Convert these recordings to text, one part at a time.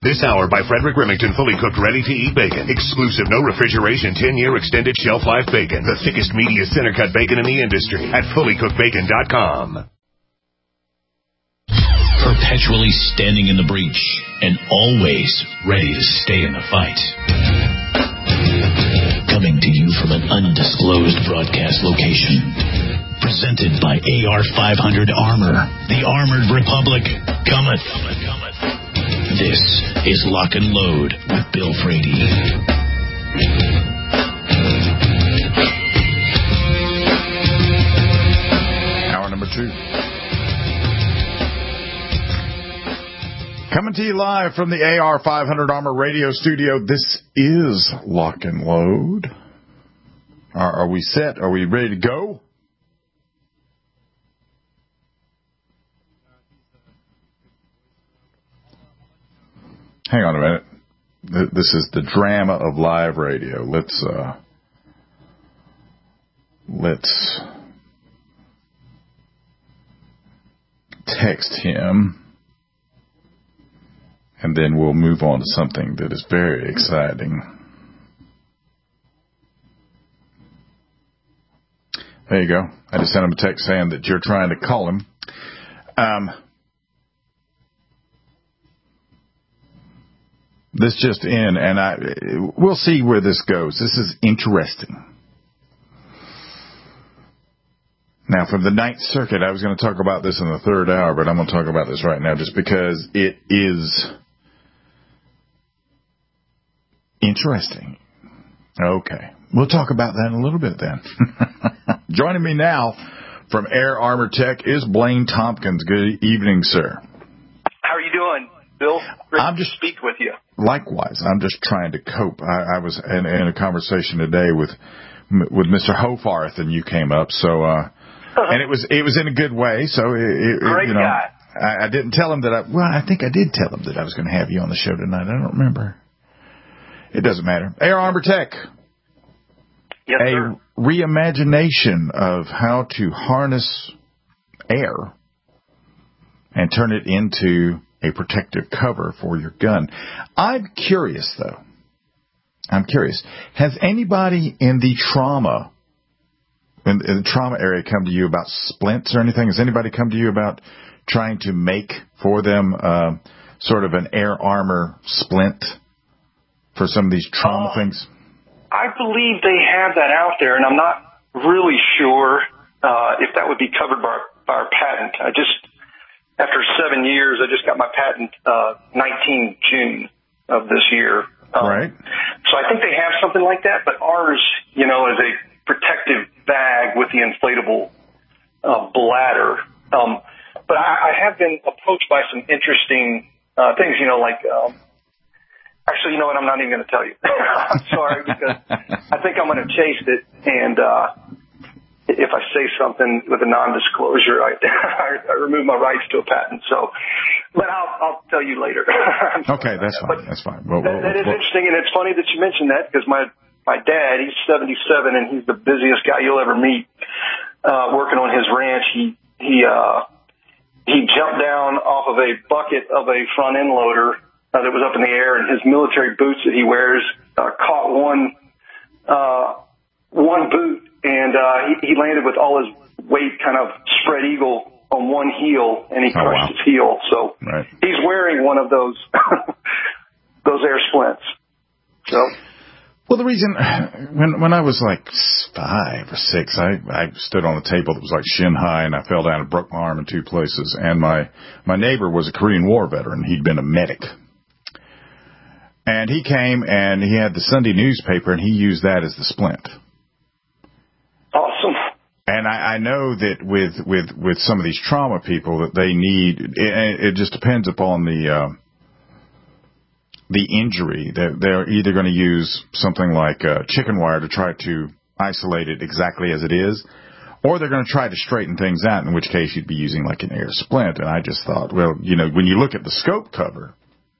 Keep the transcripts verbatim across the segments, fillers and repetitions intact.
This hour by Frederick Remington, fully cooked, ready-to-eat bacon. Exclusive, no refrigeration, ten-year extended shelf life bacon. The thickest, meatiest center-cut bacon in the industry at fully cooked bacon dot com. Perpetually standing in the breach and always ready to stay in the fight. Coming to you from an undisclosed broadcast location. Presented by A R five hundred Armor. The Armored Republic cometh. This is Lock and Load with Bill Frady. Hour number two. Coming to you live from the A R five hundred Armor radio studio. This is Lock and Load. Are, are we set? Are we ready to go? Hang on a minute. This is the drama of live radio. Let's uh, let's text him, and then we'll move on to something that is very exciting. There you go. I just sent him a text saying that you're trying to call him. Um. This just in, and I we'll see where this goes. This is interesting. Now, from the Ninth Circuit, I was going to talk about this in the third hour, but I'm going to talk about this right now just because it is interesting. Okay. We'll talk about that in a little bit then. Joining me now from Air Armor Tech is Blaine Tompkins. Good evening, sir. How are you doing, Bill? Great I'm just to speak with you. Likewise, I'm just trying to cope. I, I was in, in a conversation today with with Mister Hofarth, and you came up. So, uh, and it was it was in a good way. So, it, it, great you know, guy. I, I didn't tell him that. I well, I think I did tell him that I was going to have you on the show tonight. I don't remember. It doesn't matter. Air Armor Tech. Yes, a sir. reimagination of how to harness air and turn it into a protective cover for your gun. I'm curious, though. I'm curious. Has anybody in the trauma, in, in the trauma area, come to you about splints or anything? Has anybody come to you about trying to make for them uh, sort of an air armor splint for some of these trauma uh, things? I believe they have that out there, and I'm not really sure uh, if that would be covered by, by our patent. I just, after seven years, I just got my patent uh, nineteenth June of this year. Um, right. So I think they have something like that, but ours, you know, is a protective bag with the inflatable uh, bladder. Um, but I, I have been approached by some interesting uh, things, you know, like, um, actually, you know what, I'm not even going to tell you. I'm sorry, because I think I'm going to chase it, and uh, if I say something with a non-disclosure, I, I remove my rights to a patent. So, but I'll, I'll tell you later. Okay, that's fine. That's fine. Well, that, well, that is well, interesting, and it's funny that you mentioned that because my my dad, he's seventy-seven, and he's the busiest guy you'll ever meet. Uh, working on his ranch, he he uh, he jumped down off of a bucket of a front end loader uh, that was up in the air, and his military boots that he wears uh, caught one uh, one boot. And uh, he, he landed with all his weight kind of spread eagle on one heel, and he oh, crushed wow. his heel. So right. he's wearing one of those those air splints. So, well, the reason when when I was like five or six, I I stood on a table that was like shin high, and I fell down and broke my arm in two places. And my my neighbor was a Korean War veteran. He'd been a medic. And he came, and he had the Sunday newspaper, and he used that as the splint. Awesome. And I, I know that with, with, with some of these trauma people that they need, it, it just depends upon the uh, the injury. They're, they're either going to use something like uh, chicken wire to try to isolate it exactly as it is, or they're going to try to straighten things out, in which case you'd be using like an air splint. And I just thought, well, you know, when you look at the scope cover,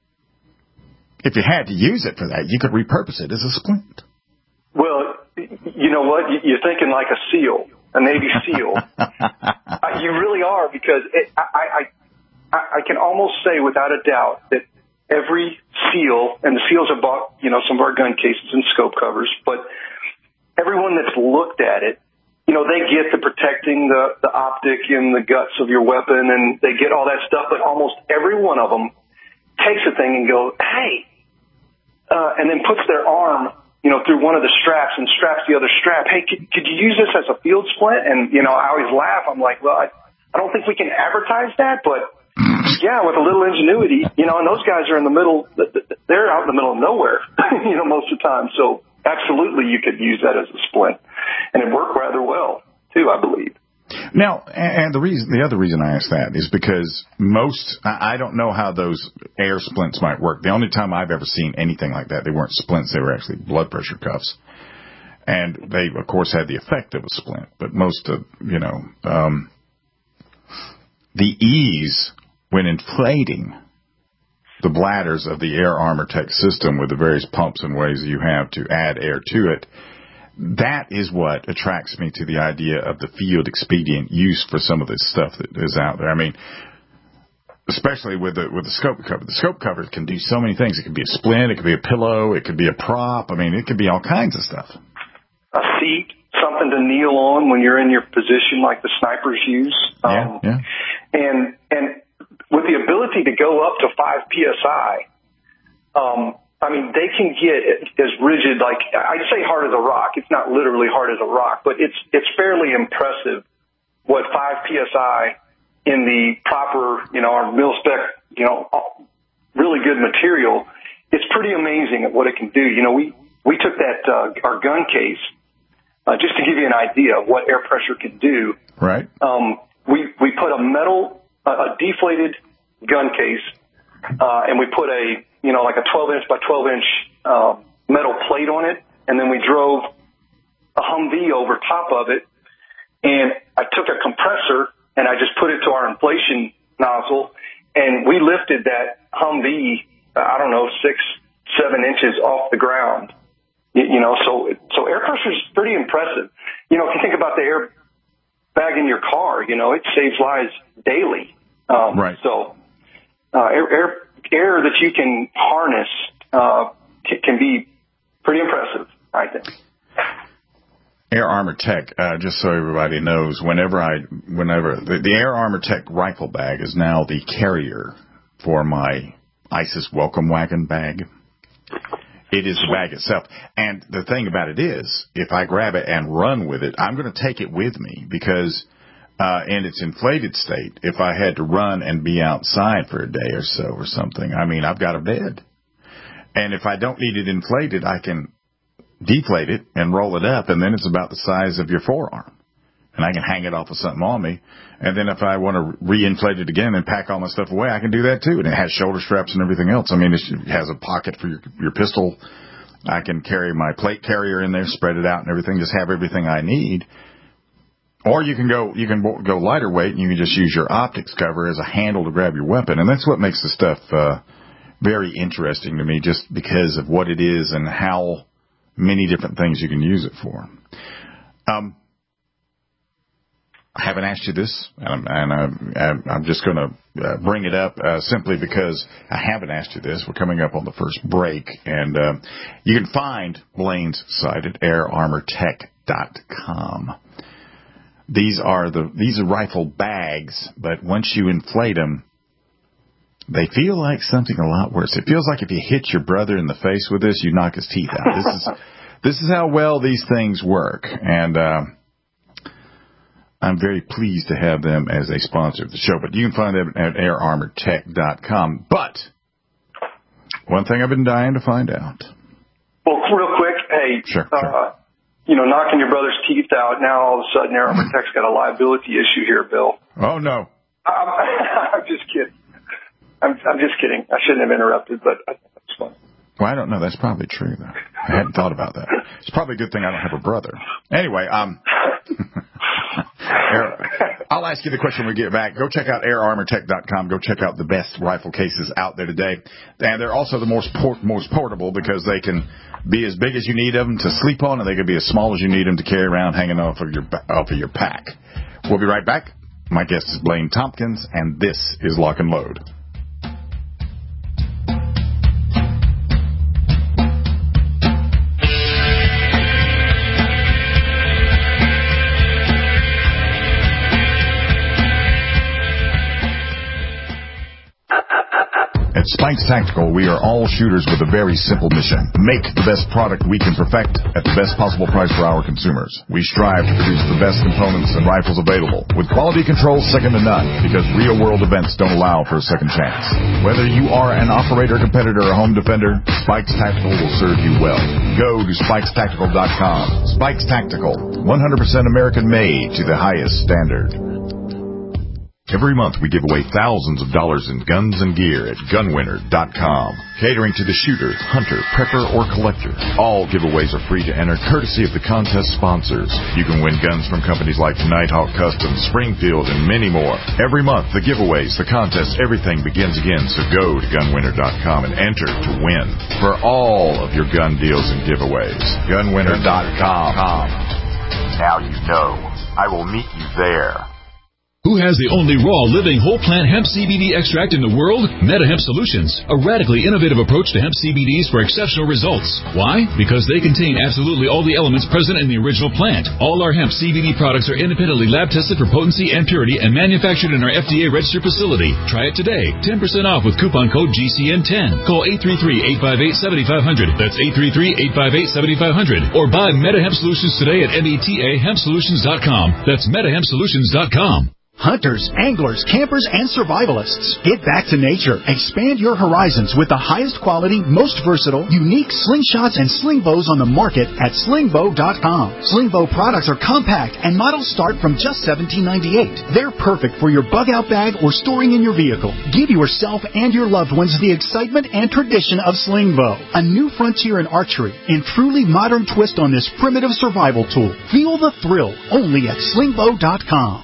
if you had to use it for that, you could repurpose it as a splint. Well, you know what? You're thinking like a SEAL, a Navy SEAL. uh, you really are, because it, I, I, I, I can almost say without a doubt that every seal, and the seals have bought, you know, some of our gun cases and scope covers, but everyone that's looked at it, you know, they get the protecting the, the optic and the guts of your weapon, and they get all that stuff, but almost every one of them takes a thing and goes, hey, uh, and then puts their arm, you know, through one of the straps and straps the other strap. Hey, could, could you use this as a field splint? And, you know, I always laugh. I'm like, well, I, I don't think we can advertise that, but yeah, with a little ingenuity, you know, and those guys are in the middle, they're out in the middle of nowhere, you know, most of the time. So absolutely you could use that as a splint, and it worked rather well too, I believe. Now, and the reason, the other reason I ask that is because most, I don't know how those air splints might work. The only time I've ever seen anything like that, they weren't splints, they were actually blood pressure cuffs. And they, of course, had the effect of a splint, but most of, you know, um, the ease when inflating the bladders of the Air Armor Tech system with the various pumps and ways you have to add air to it, that is what attracts me to the idea of the field expedient use for some of this stuff that is out there. I mean, especially with the with the scope cover. The scope cover can do so many things. It could be a splint, it could be a pillow, it could be a prop. I mean, it could be all kinds of stuff. A seat, something to kneel on when you're in your position like the snipers use. Um, yeah, yeah. And, and with the ability to go up to five P S I, um, I mean, they can get as rigid, like, I'd say hard as a rock. It's not literally hard as a rock, but it's it's fairly impressive what five P S I in the proper, you know, our mil-spec, you know, really good material. It's pretty amazing at what it can do. You know, we, we took that, uh, our gun case, uh, just to give you an idea of what air pressure can do. Right. Um, we, we put a metal, uh, a deflated gun case, uh, and we put a, you know, like a twelve inch by twelve inch uh, metal plate on it, and then we drove a Humvee over top of it, and I took a compressor and I just put it to our inflation nozzle, and we lifted that Humvee, I don't know, six, seven inches off the ground. You, you know, so so air pressure is pretty impressive. You know, if you think about the air bag in your car, you know, it saves lives daily. Um, right. So uh, air, air air that you can harness uh, c- can be pretty impressive, I think. Air Armor Tech, uh, just so everybody knows, whenever I, whenever the, the Air Armor Tech rifle bag is now the carrier for my ISIS welcome wagon bag. It is the bag itself. And the thing about it is, if I grab it and run with it, I'm going to take it with me because Uh, in its inflated state, if I had to run and be outside for a day or so or something, I mean, I've got a bed. And if I don't need it inflated, I can deflate it and roll it up, and then it's about the size of your forearm. And I can hang it off of something on me. And then if I want to re-inflate it again and pack all my stuff away, I can do that too. And it has shoulder straps and everything else. I mean, it has a pocket for your, your pistol. I can carry my plate carrier in there, spread it out and everything, just have everything I need. Or you can go, you can go lighter weight and you can just use your optics cover as a handle to grab your weapon. And that's what makes the stuff, uh, very interesting to me just because of what it is and how many different things you can use it for. Um, I haven't asked you this, and I'm, and I'm, I'm just going to uh, bring it up uh, simply because I haven't asked you this. We're coming up on the first break, and uh, you can find Blaine's site at air armor tech dot com. These are the these are rifle bags, but once you inflate them, they feel like something a lot worse. It feels like if you hit your brother in the face with this, you knock his teeth out. This is this is how well these things work, and uh, I'm very pleased to have them as a sponsor of the show. But you can find them at air armor tech dot com. But one thing I've been dying to find out. Well, real quick, hey, sure, uh, sure. you know, knocking your brother's teeth out, now all of a sudden Air Armor Tech's got a liability issue here, Bill. Oh, no. I'm, I'm just kidding. I'm, I'm just kidding. I shouldn't have interrupted, but that's fun. Well, I don't know. That's probably true, though. I hadn't thought about that. It's probably a good thing I don't have a brother. Anyway, um, I'll ask you the question when we get back. Go check out air armor tech dot com. Go check out the best rifle cases out there today. And they're also the most port- most portable because they can be as big as you need them to sleep on, and they can be as small as you need them to carry around hanging off of your off of your pack. We'll be right back. My guest is Blaine Tompkins, and this is Lock and Load. Spikes Tactical, we are all shooters with a very simple mission. Make the best product we can perfect at the best possible price for our consumers. We strive to produce the best components and rifles available, with quality control second to none, because real-world events don't allow for a second chance. Whether you are an operator, competitor, or home defender, Spikes Tactical will serve you well. Go to spikes tactical dot com. Spikes Tactical, one hundred percent American-made to the highest standard. Every month we give away thousands of dollars in guns and gear at gun winner dot com, catering to the shooter, hunter, prepper, or collector. All giveaways are free to enter, courtesy of the contest sponsors. You can win guns from companies like Nighthawk Customs, Springfield, and many more. Every month, the giveaways, the contests, everything begins again, so go to gun winner dot com and enter to win for all of your gun deals and giveaways. gun winner dot com. Now you know. I will meet you there. Who has the only raw, living, whole plant hemp C B D extract in the world? MetaHemp Solutions, a radically innovative approach to hemp C B Ds for exceptional results. Why? Because they contain absolutely all the elements present in the original plant. All our hemp C B D products are independently lab tested for potency and purity and manufactured in our F D A registered facility. Try it today. ten percent off with coupon code G C N ten. Call eight three three, eight five eight, seven five zero zero. That's eight three three, eight five eight, seven five zero zero. Or buy MetaHemp Solutions today at meta hemp solutions dot com. That's meta hemp solutions dot com. Hunters, anglers, campers, and survivalists. Get back to nature. Expand your horizons with the highest quality, most versatile, unique slingshots and sling bows on the market at sling bow dot com. Sling bow products are compact and models start from just seventeen ninety-eight. They're perfect for your bug out bag or storing in your vehicle. Give yourself and your loved ones the excitement and tradition of sling bow. A new frontier in archery and truly modern twist on this primitive survival tool. Feel the thrill only at sling bow dot com.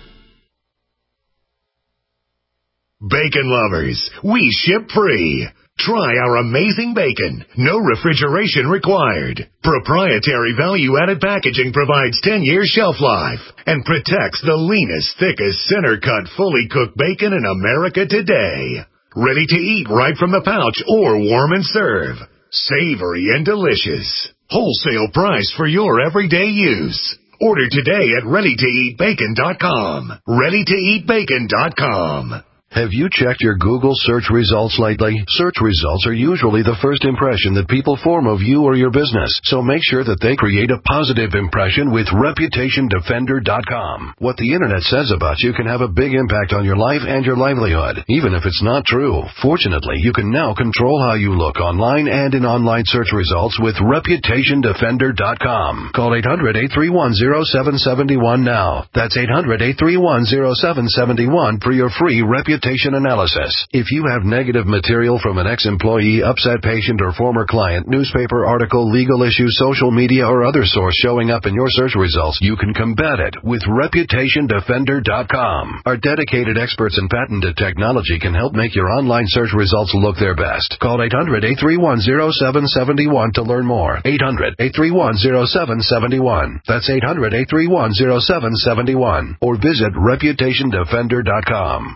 Bacon lovers, we ship free. Try our amazing bacon. No refrigeration required. Proprietary value-added packaging provides ten year shelf life and protects the leanest, thickest, center-cut, fully cooked bacon in America today. Ready to eat right from the pouch or warm and serve. Savory and delicious. Wholesale price for your everyday use. Order today at ready to eat bacon dot com. ready to eat bacon dot com. Have you checked your Google search results lately? Search results are usually the first impression that people form of you or your business, so make sure that they create a positive impression with reputation defender dot com. What the internet says about you can have a big impact on your life and your livelihood, even if it's not true. Fortunately, you can now control how you look online and in online search results with reputation defender dot com. Call eight hundred, eight three one, zero seven seven one now. That's eight hundred, eight three one, zero seven seven one for your free reputation analysis. If you have negative material from an ex-employee, upset patient, or former client, newspaper article, legal issue, social media, or other source showing up in your search results, you can combat it with reputation defender dot com. Our dedicated experts in patented technology can help make your online search results look their best. Call eight hundred, eight three one, zero seven seven one to learn more. eight hundred, eight three one, zero seven seven one. That's eight hundred, eight three one, zero seven seven one. Or visit reputation defender dot com.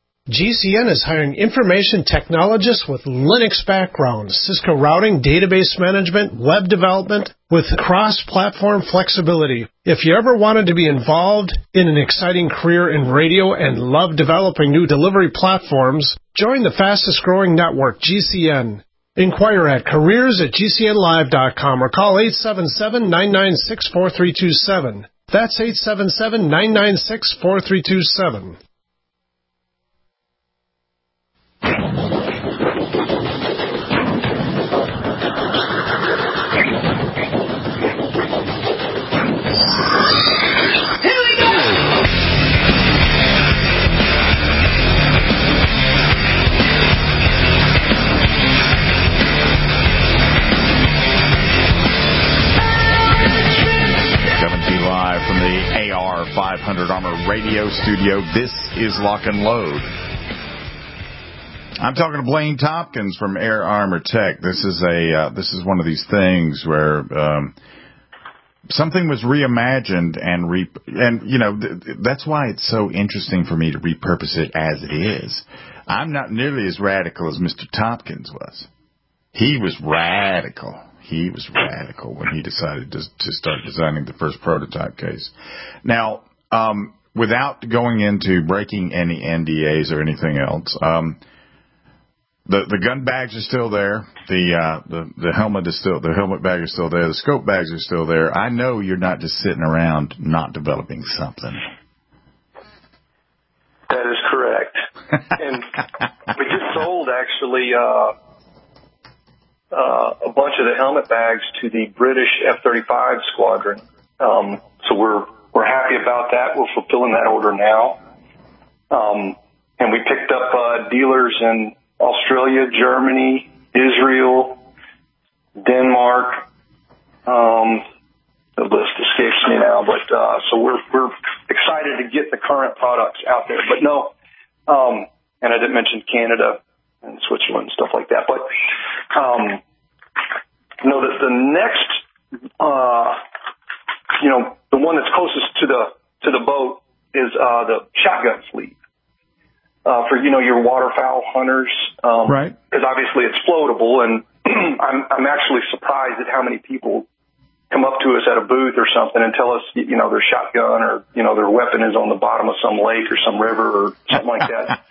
G C N is hiring information technologists with Linux backgrounds, Cisco routing, database management, web development, with cross-platform flexibility. If you ever wanted to be involved in an exciting career in radio and love developing new delivery platforms, join the fastest-growing network, G C N. Inquire at careers at G C N live dot com or call eight seven seven, nine nine six, four three two seven. That's eight seven seven, nine nine six, four three two seven. From the A R five hundred Armor Radio Studio, this is Lock and Load. I'm talking to Blaine Tompkins from Air Armor Tech. This is a uh, this is one of these things where um, something was reimagined and re and you know th- that's why it's so interesting for me to repurpose it as it is. I'm not nearly as radical as Mister Tompkins was. He was radical. He was radical when he decided to, to start designing the first prototype case. Now, um, without going into breaking any N D As or anything else, um, the the gun bags are still there. The uh, the the helmet is still the helmet bag is still there. The scope bags are still there. I know you're not just sitting around not developing something. That is correct. And we just sold actually uh, uh, a bunch of the helmet bags to the British F thirty-five squadron. Um, so we're we're happy about that. We're fulfilling that order now. Um, and we picked up uh, dealers in Australia, Germany, Israel, Denmark. Um, the list escapes me now, but uh, so we're we're excited to get the current products out there. But no, um, and I didn't mention Canada and Switzerland and stuff like that. But um, no, the, the next, uh, you know, the one that's closest to the to the boat is uh, the shotgun sleeve. Uh, for, you know, your waterfowl hunters. Um, right. Because obviously it's floatable, and I'm, I'm actually surprised at how many people come up to us at a booth or something and tell us, you know, their shotgun or, you know, their weapon is on the bottom of some lake or some river or something like that.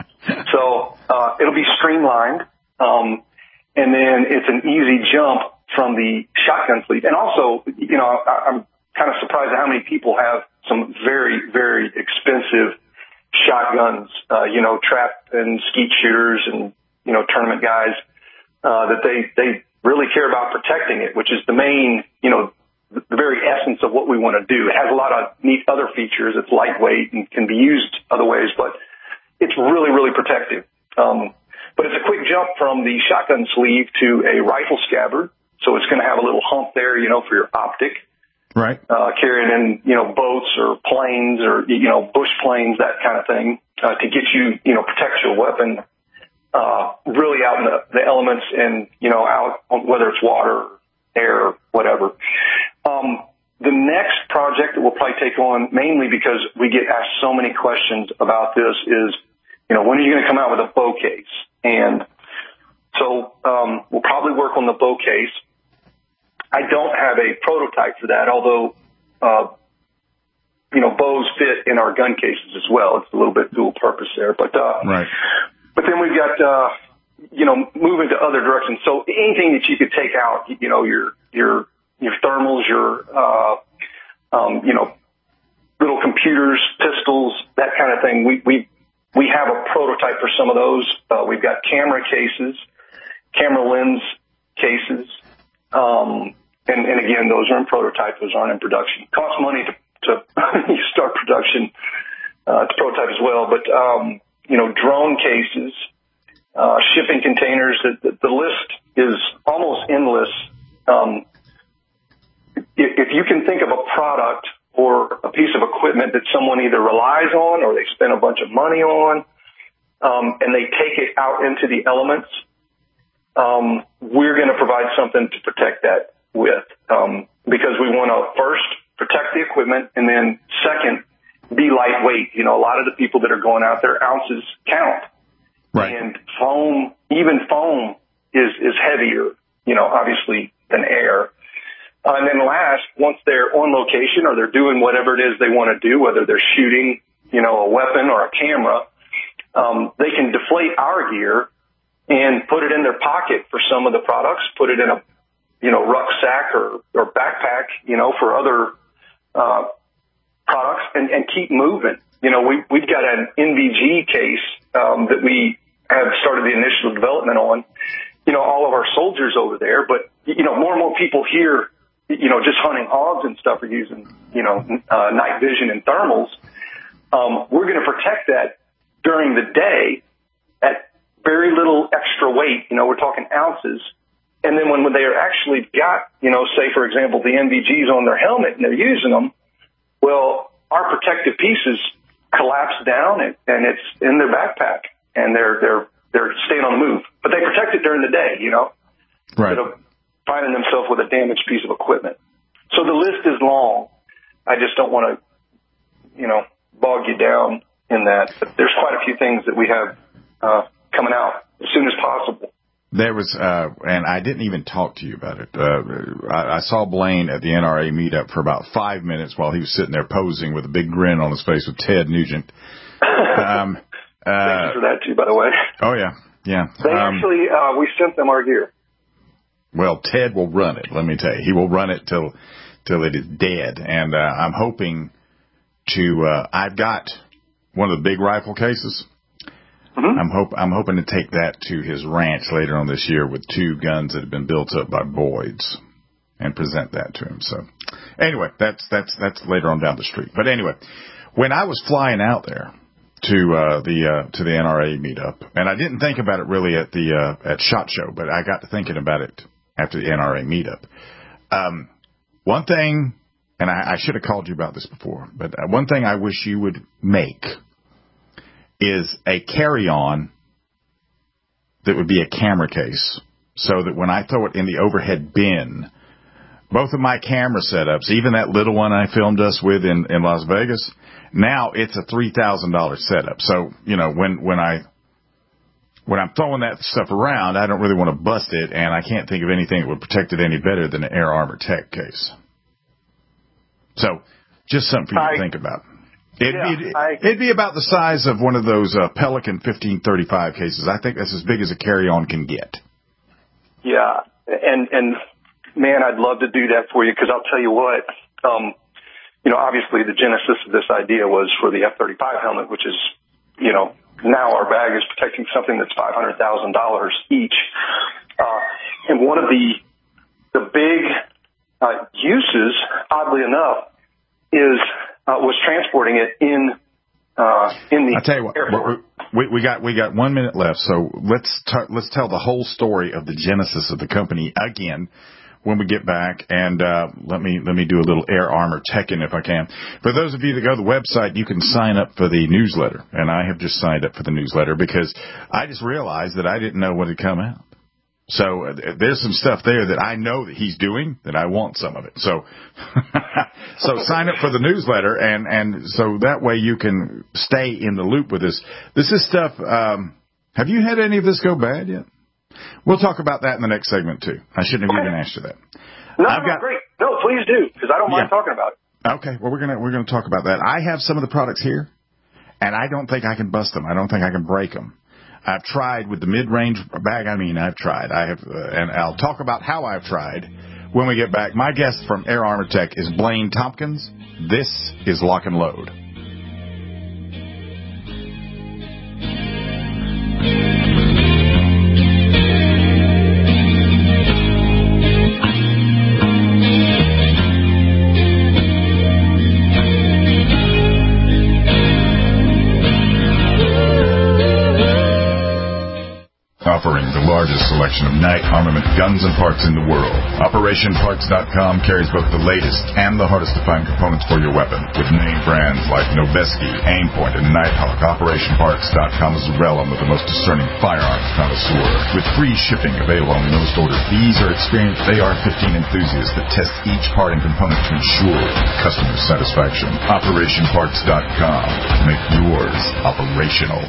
So, uh, it'll be streamlined. Um, and then it's an easy jump from the shotgun sleeve. And also, you know, I, I'm kind of surprised at how many people have some very, very expensive shotguns, uh, you know, trap and skeet shooters and, you know, tournament guys, uh, that they, they really care about protecting it, which is the main, you know, the very essence of what we want to do. It has a lot of neat other features. It's lightweight and can be used other ways, but it's really, really protective. Um, but it's a quick jump from the shotgun sleeve to a rifle scabbard. So it's going to have a little hump there, you know, for your optic. Right. Uh, carrying in, you know, boats or planes or, you know, bush planes, that kind of thing, uh, to get you, you know, protect your weapon, uh, really out in the, the elements and, you know, out on whether it's water, air, whatever. Um, the next project that we'll probably take on mainly because we get asked so many questions about this is, you know, when are you going to come out with a bow case? And so, um, we'll probably work on the bow case. I don't have a prototype for that, although, uh, you know, bows fit in our gun cases as well. It's a little bit dual purpose there, but, uh, right. But then we've got, uh, you know, moving to other directions. So anything that you could take out, you know, your, your, your thermals, your, uh, um, you know, little computers, pistols, that kind of thing. We, we, we have a prototype for some of those. Uh, we've got camera cases, camera lens cases. Um, and, and again, those are in prototype. Those aren't in production. It costs money to, to start production, uh, to prototype as well. But, um, you know, drone cases, uh, shipping containers, the, the, the list is almost endless. Um, if, if you can think of a product or a piece of equipment that someone either relies on or they spend a bunch of money on, um, and they take it out into the elements, Um, we're going to provide something to protect that with, um, because we want to first protect the equipment and then second, be lightweight. You know, a lot of the people that are going out there, ounces count. Right. And foam, even foam is, is heavier, you know, obviously than air. Uh, and then last, once they're on location or they're doing whatever it is they want to do, whether they're shooting, you know, a weapon or a camera, um, they can deflate our gear and put it in their pocket for some of the products, put it in a, you know, rucksack or, or backpack, you know, for other, uh, products and, and keep moving. You know, we, we've got an N V G case, um, that we have started the initial development on, you know, all of our soldiers over there, but, you know, more and more people here, you know, just hunting hogs and stuff are using, you know, uh, night vision and thermals. Um, we're going to protect that during the day at very little extra weight. You know, we're talking ounces. And then when, when they are actually got, you know, say, for example, the N V Gs on their helmet and they're using them, well, our protective pieces collapse down and, and it's in their backpack and they're, they're, they're staying on the move, but they protect it during the day, you know, right. Instead of finding themselves with a damaged piece of equipment. So the list is long. I just don't want to, you know, bog you down in that, but there's quite a few things that we have, uh, coming out as soon as possible. There was, uh, and I didn't even talk to you about it. Uh, I, I saw Blaine at the N R A meetup for about five minutes while he was sitting there posing with a big grin on his face with Ted Nugent. Um, uh, Thank you for that too, by the way. Oh yeah. Yeah. They um, actually, uh, we sent them our gear. Well, Ted will run it, let me tell you. He will run it till till it is dead. And uh, I'm hoping to, uh, I've got one of the big rifle cases. Mm-hmm. I'm hope I'm hoping to take that to his ranch later on this year with two guns that have been built up by Boyd's and present that to him. So anyway, that's that's that's later on down the street. But anyway, when I was flying out there to uh, the uh, to the N R A meetup, and I didn't think about it really at the uh, at SHOT Show, but I got to thinking about it after the N R A meetup. Um, one thing, and I, I should have called you about this before, but uh, one thing I wish you would make is a carry-on that would be a camera case, so that when I throw it in the overhead bin, both of my camera setups, even that little one I filmed us with in, in Las Vegas, now it's a three thousand dollars setup. So, you know, when, when I, when I'm throwing that stuff around, I don't really want to bust it, and I can't think of anything that would protect it any better than an Air Armor Tech case. So, just something for you I, to think about. It'd, yeah, be, I, it'd be about the size of one of those uh, Pelican fifteen thirty-five cases. I think that's as big as a carry-on can get. Yeah, and, and man, I'd love to do that for you, because I'll tell you what, um, you know, obviously the genesis of this idea was for the F thirty-five helmet, which is, you know, now our bag is protecting something that's five hundred thousand dollars each. Uh, and one of the the big uh, uses, oddly enough, is uh, was transporting it in uh, in the I tell you what, airport. we we got we got one minute left, so let's t- let's tell the whole story of the genesis of the company again when we get back, and uh, let me let me do a little Air Armor Tech-in if I can. For those of you that go to the website, you can sign up for the newsletter, and I have just signed up for the newsletter because I just realized that I didn't know what had come out. So uh, there's some stuff there that I know that he's doing that I want some of it. So so sign up for the newsletter, and, and so that way you can stay in the loop with this. This is stuff, um, have you had any of this go bad yet? We'll talk about that in the next segment, too. I shouldn't have okay. even asked you that. No, I've no, got, great. No, please do, because I don't mind yeah. talking about it. Okay, well, we're gonna we're gonna talk about that. I have some of the products here, and I don't think I can bust them. I don't think I can break them. I've tried with the mid-range bag. I mean, I've tried. I have, uh, and I'll talk about how I've tried when we get back. My guest from Air Armor Tech is Blaine Tompkins. This is Lock and Load. Offering the largest selection of night armament guns and parts in the world, Operation Parts dot com carries both the latest and the hardest to find components for your weapon. With name brands like Noveske, Aimpoint, and Nighthawk, Operation Parts dot com is the realm of the most discerning firearms connoisseur. With free shipping available on most orders, these are experienced A R fifteen enthusiasts that test each part and component to ensure customer satisfaction. Operation Parts dot com. Make yours operational.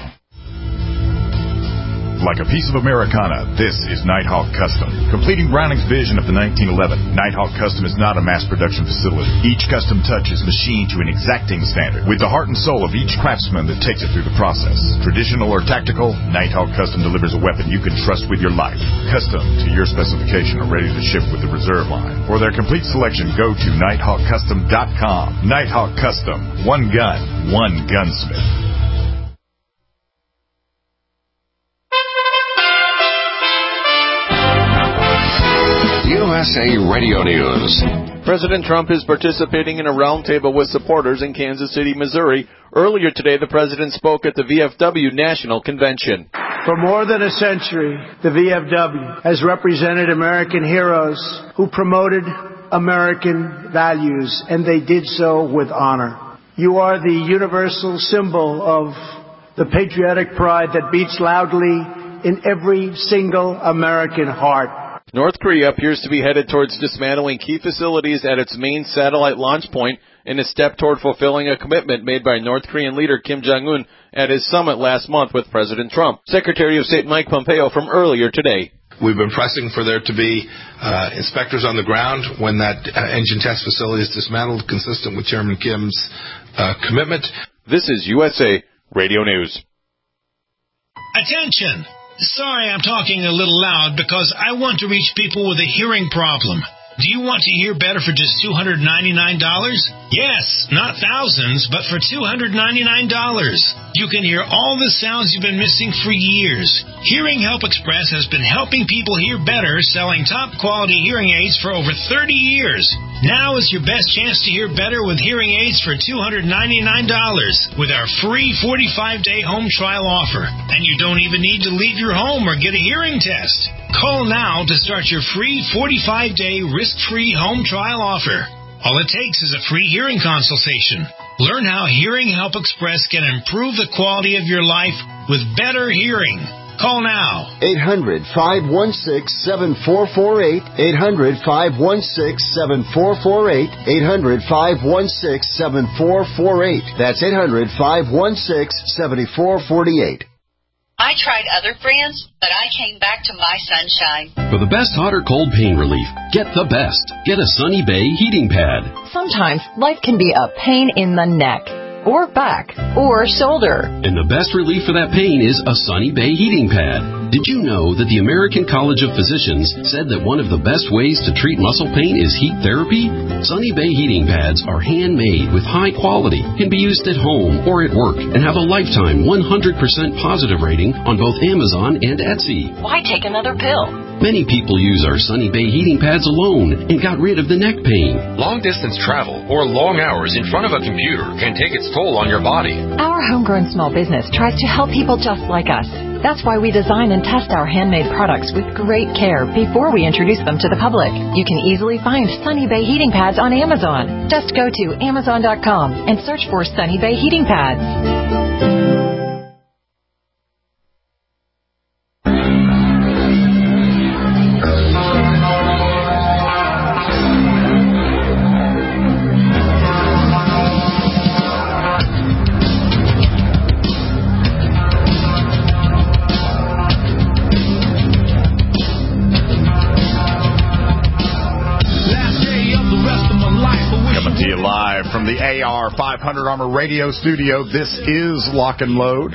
Like a piece of Americana, this is Nighthawk Custom. Completing Browning's vision of the nineteen eleven, Nighthawk Custom is not a mass production facility. Each custom touch is machined to an exacting standard, with the heart and soul of each craftsman that takes it through the process. Traditional or tactical, Nighthawk Custom delivers a weapon you can trust with your life. Custom to your specification or ready to ship with the reserve line. For their complete selection, go to Nighthawk Custom dot com. Nighthawk Custom. One gun, one gunsmith. U S A Radio News. President Trump is participating in a roundtable with supporters in Kansas City, Missouri. Earlier today, the president spoke at the V F W National Convention. For more than a century, the V F W has represented American heroes who promoted American values, and they did so with honor. You are the universal symbol of the patriotic pride that beats loudly in every single American heart. North Korea appears to be headed towards dismantling key facilities at its main satellite launch point in a step toward fulfilling a commitment made by North Korean leader Kim Jong-un at his summit last month with President Trump. Secretary of State Mike Pompeo from earlier today. We've been pressing for there to be uh, inspectors on the ground when that uh, engine test facility is dismantled, consistent with Chairman Kim's uh, commitment. This is U S A Radio News. Attention! Sorry, I'm talking a little loud because I want to reach people with a hearing problem. Do you want to hear better for just two hundred ninety-nine dollars? Yes, not thousands, but for two hundred ninety-nine dollars. You can hear all the sounds you've been missing for years. Hearing Help Express has been helping people hear better, selling top-quality hearing aids for over thirty years. Now is your best chance to hear better with hearing aids for two hundred ninety-nine dollars with our free forty-five day home trial offer. And you don't even need to leave your home or get a hearing test. Call now to start your free forty-five day risk-free home trial offer. All it takes is a free hearing consultation. Learn how Hearing Help Express can improve the quality of your life with better hearing. Call now. eight hundred, five one six, seven four four eight. eight hundred, five one six, seven four four eight. eight hundred, five one six, seven four four eight. That's eight hundred, five one six, seven four four eight. I tried other brands, but I came back to My Sunshine. For the best hot or cold pain relief, get the best. Get a Sunny Bay heating pad. Sometimes life can be a pain in the neck, or back, or shoulder. And the best relief for that pain is a Sunny Bay heating pad. Did you know that the American College of Physicians said that one of the best ways to treat muscle pain is heat therapy? Sunny Bay heating pads are handmade with high quality, can be used at home or at work, and have a lifetime one hundred percent positive rating on both Amazon and Etsy. Why take another pill? Many people use our Sunny Bay heating pads alone and got rid of the neck pain. Long-distance travel or long hours in front of a computer can take its toll on your body. Our homegrown small business tries to help people just like us. That's why we design and test our handmade products with great care before we introduce them to the public. You can easily find Sunny Bay heating pads on Amazon. Just go to amazon dot com and search for Sunny Bay heating pads. From the A R five hundred Armor Radio Studio, this is Lock and Load.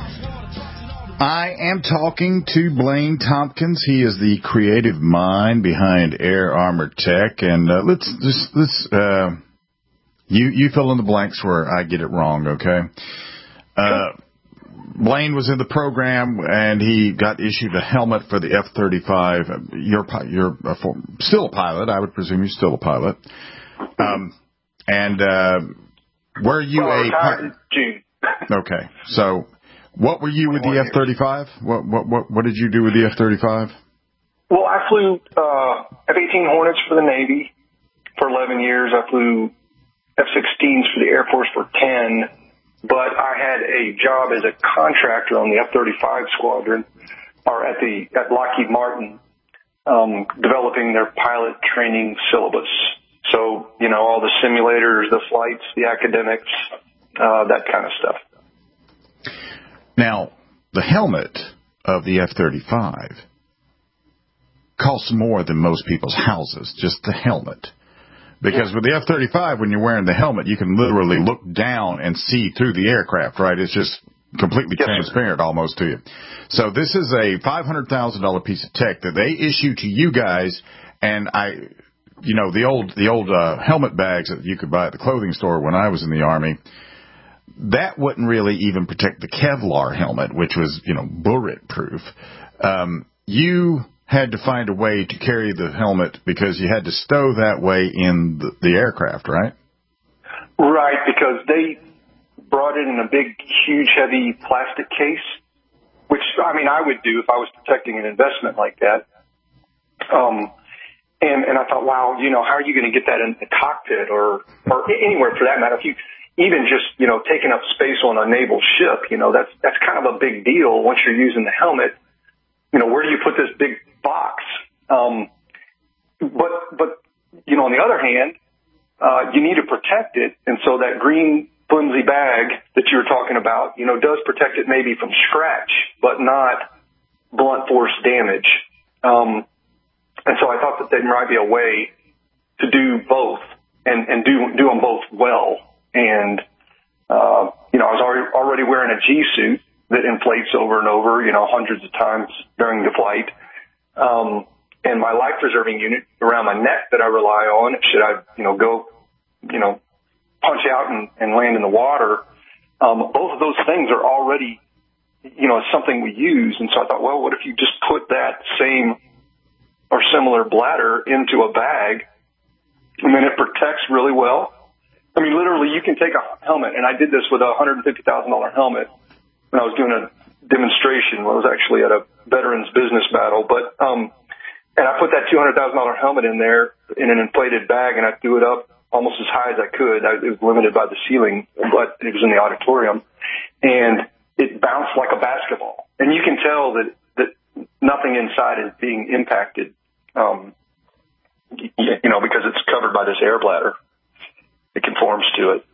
I am talking to Blaine Tompkins. He is the creative mind behind Air Armor Tech, and uh, let's just let's uh, you you fill in the blanks where I get it wrong, okay? Uh, Blaine was in the program, and he got issued a helmet for the F thirty-five. You're you're a form, still a pilot, I would presume. You're still a pilot. Um, And uh, were you well, a retired in June? Okay, so what were you with the F thirty-five? What what what what did you do with the F thirty-five? Well, I flew uh, F eighteen Hornets for the Navy for eleven years. I flew F sixteens for the Air Force for ten, but I had a job as a contractor on the F thirty-five squadron, or at the at Lockheed Martin, um, developing their pilot training syllabus. So, you know, all the simulators, the flights, the academics, uh, that kind of stuff. Now, the helmet of the F thirty-five costs more than most people's houses, just the helmet. Because with the F thirty-five, when you're wearing the helmet, you can literally look down and see through the aircraft, right? It's just completely yes, transparent sir. almost to you. So this is a five hundred thousand dollars piece of tech that they issue to you guys, and I... You know, the old the old uh, helmet bags that you could buy at the clothing store when I was in the Army, that wouldn't really even protect the Kevlar helmet, which was, you know, bulletproof. Um, you had to find a way to carry the helmet because you had to stow that way in the, the aircraft, right? Right, because they brought it in a big, huge, heavy plastic case, which, I mean, I would do if I was protecting an investment like that. Um And, and I thought, wow, you know, how are you going to get that in the cockpit or, or anywhere for that matter? If you even just, you know, taking up space on a naval ship, you know, that's, that's kind of a big deal once you're using the helmet. You know, where do you put this big box? Um, but, but, you know, on the other hand, uh, you need to protect it. And so that green flimsy bag that you were talking about, you know, does protect it maybe from scratch, but not blunt force damage. Um, And so I thought that there might be a way to do both and, and do do them both well. And, uh, you know, I was already, already wearing a G suit, that inflates over and over, you know, hundreds of times during the flight. Um, and my life preserving unit around my neck that I rely on, should I, you know, go, you know, punch out and, and land in the water. Um, both of those things are already, you know, something we use. And so I thought, well, what if you just put that same or similar bladder into a bag, and then it protects really well? I mean, literally, you can take a helmet, and I did this with a one hundred fifty thousand dollars helmet when I was doing a demonstration. Well, I was actually at a veterans business battle, but um, and I put that two hundred thousand dollars helmet in there in an inflated bag, and I threw it up almost as high as I could. I, it was limited by the ceiling, but it was in the auditorium, and it bounced like a basketball. And you can tell that that nothing inside is being impacted, um, you, you know, because it's covered by this air bladder. It conforms to it.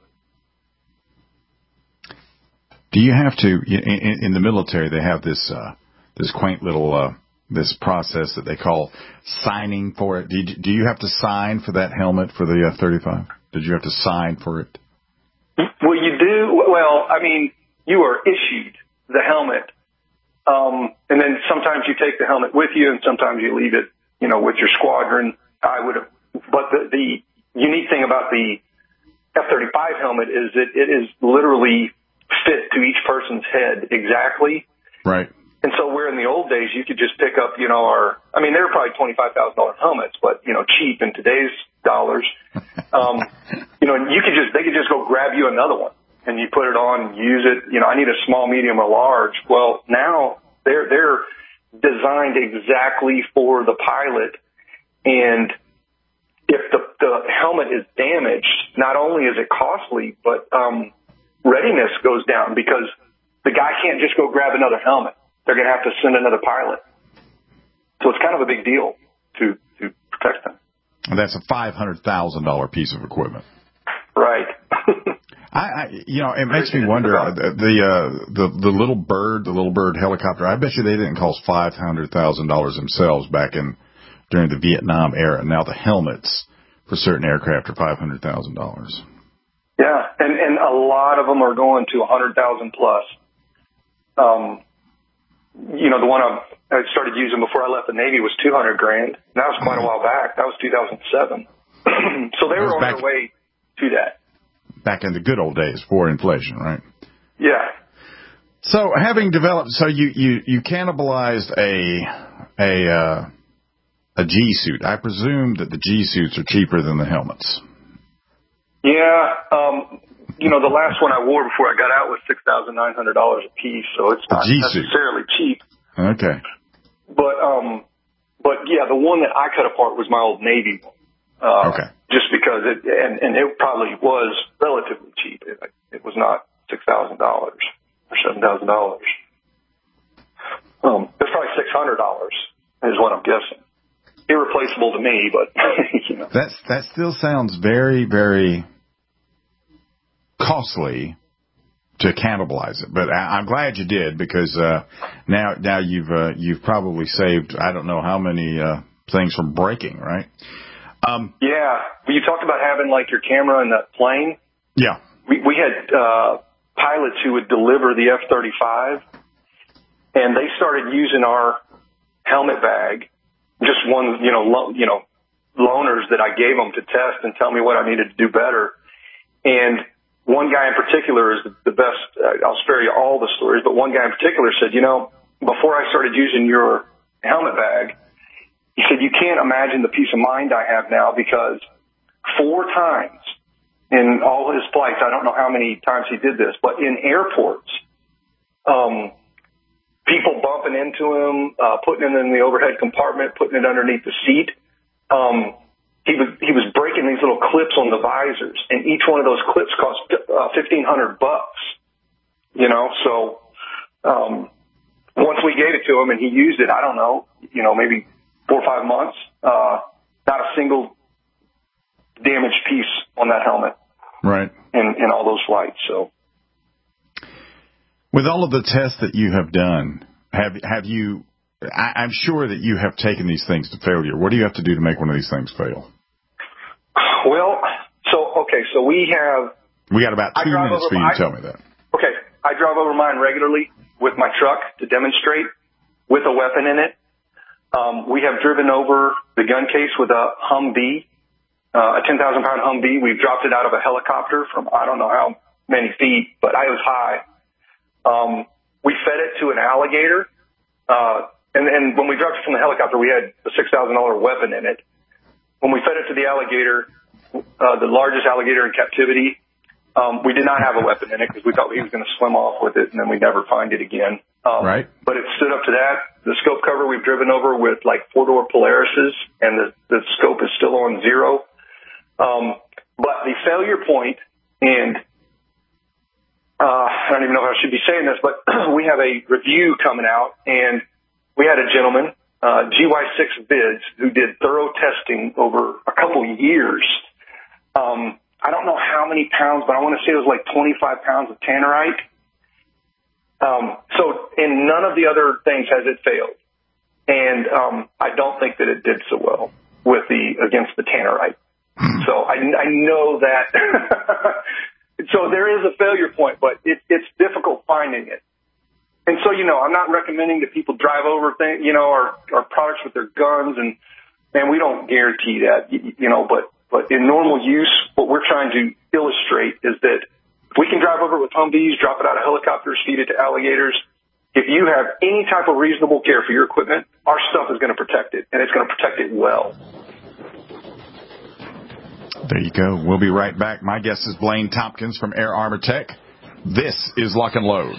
Do you have to, in, in the military, they have this uh, this quaint little, uh, this process that they call signing for it. Do you, do you have to sign for that helmet for the F thirty-five? Did you have to sign for it? Well, you do. Well, I mean, you are issued the helmet, um, and then sometimes you take the helmet with you, and sometimes you leave it, you know, with your squadron. I would have, but the, the unique thing about the F thirty-five helmet is that it is literally fit to each person's head exactly. Right. And so where in the old days you could just pick up, you know, our, I mean, they were probably twenty-five thousand dollars helmets, but, you know, cheap in today's dollars. Um, you know, you could just, they could just go grab you another one and you put it on, use it. You know, I need a small, medium, or large. Well, now they're, they're designed exactly for the pilot. And if the, the helmet is damaged, not only is it costly, but, um, readiness goes down because the guy can't just go grab another helmet. They're going to have to send another pilot. So it's kind of a big deal to, to protect them. And that's a five hundred thousand dollars piece of equipment. Right. I, I, you know, it makes me wonder, uh, the, uh, the, the little bird, the little bird helicopter, I bet you they didn't cost five hundred thousand dollars themselves back in, during the Vietnam era. Now the helmets for certain aircraft are five hundred thousand dollars. Yeah, and, and a lot of them are going to one hundred thousand plus. Um, you know, the one I, I started using before I left the Navy was two hundred grand. That was quite a while back. That was two thousand seven. So they were on their way to that. Back in the good old days before inflation, right? Yeah. So having developed, so you, you, you cannibalized a, a, uh, a G suit. I presume that the G suits are cheaper than the helmets. Yeah, um, you know, the last one I wore before I got out was six thousand nine hundred dollars a piece, so it's not necessarily cheap. Okay. But, um, but yeah, the one that I cut apart was my old Navy one. Uh, okay. Just because it, and, and it probably was relatively cheap. It, it was not six thousand dollars or seven thousand dollars. Um, it's probably six hundred dollars is what I'm guessing. Irreplaceable to me, but, you know. That's, that still sounds very, very costly to cannibalize it, but I, I'm glad you did because uh, now now you've uh, you've probably saved I don't know how many uh, things from breaking, right? Um, yeah, you talked about having like your camera in the plane. Yeah, we we had uh, pilots who would deliver the F thirty-five, and they started using our helmet bag, just one you know lo- you know loaners that I gave them to test and tell me what I needed to do better, and one guy in particular is the best. Uh, I'll spare you all the stories, but one guy in particular said, you know, before I started using your helmet bag, he said, you can't imagine the peace of mind I have now because four times in all his flights, I don't know how many times he did this, but in airports, um, people bumping into him, uh, putting it in the overhead compartment, putting it underneath the seat. Um, He was he was breaking these little clips on the visors, and each one of those clips cost uh, fifteen hundred bucks. You know, so um, once we gave it to him and he used it, I don't know, you know, maybe four or five months, uh, not a single damaged piece on that helmet. Right. In in all those flights. So, with all of the tests that you have done, have have you? I, I'm sure that you have taken these things to failure. What do you have to do to make one of these things fail? Well, so, okay, so we have... We got about two minutes over, for you I, to tell me that. Okay, I drive over mine regularly. with my truck to demonstrate with a weapon in it. Um, we have driven over the gun case with a Humvee, uh, a ten thousand pound Humvee. We've dropped it out of a helicopter from I don't know how many feet, but I was high. Um, we fed it to an alligator. Uh, and, and when we dropped it from the helicopter, we had a six thousand dollars weapon in it. When we fed it to the alligator, uh, the largest alligator in captivity, um, we did not have a weapon in it because we thought he was going to swim off with it and then we'd never find it again. Um, right. But it stood up to that. The scope cover we've driven over with like four-door Polarises, and the, the scope is still on zero. Um, but the failure point, and uh, I don't even know if I should be saying this, but we have a review coming out, and we had a gentleman, uh, G Y six Vids, who did thorough testing over a couple of years. Um, I don't know how many pounds, but I want to say it was like twenty-five pounds of tannerite. Um, so in none of the other things has it failed. And, um, I don't think that it did so well with the, against the tannerite. So I, I know that, so there is a failure point, but it, it's difficult finding it. And so, you know, I'm not recommending that people drive over things, you know, our, our products with their guns, and, and we don't guarantee that, you, you know, but, but in normal use, what we're trying to illustrate is that we can drive over with Humvees, drop it out of helicopters, feed it to alligators. If you have any type of reasonable care for your equipment, our stuff is going to protect it, and it's going to protect it well. There you go. We'll be right back. My guest is Blaine Tompkins from Air Armor Tech. This is Lock and Load.